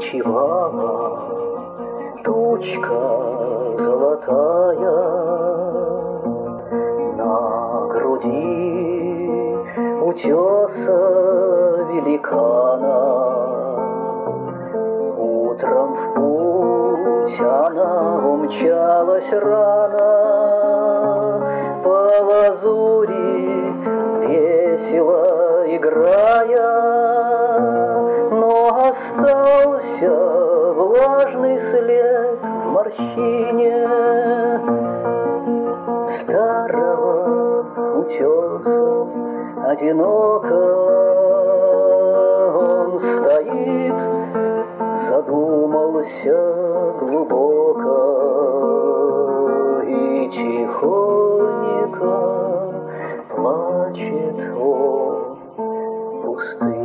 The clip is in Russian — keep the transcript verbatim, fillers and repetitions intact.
ночевала тучка золотая, на груди утеса великана. Утром в путь она умчалась рано, по лазури весело играя, но остался влажный след в морщине старого утеса. Одиноко он стоит, задумался глубоко и тихонько плачет о пустыне.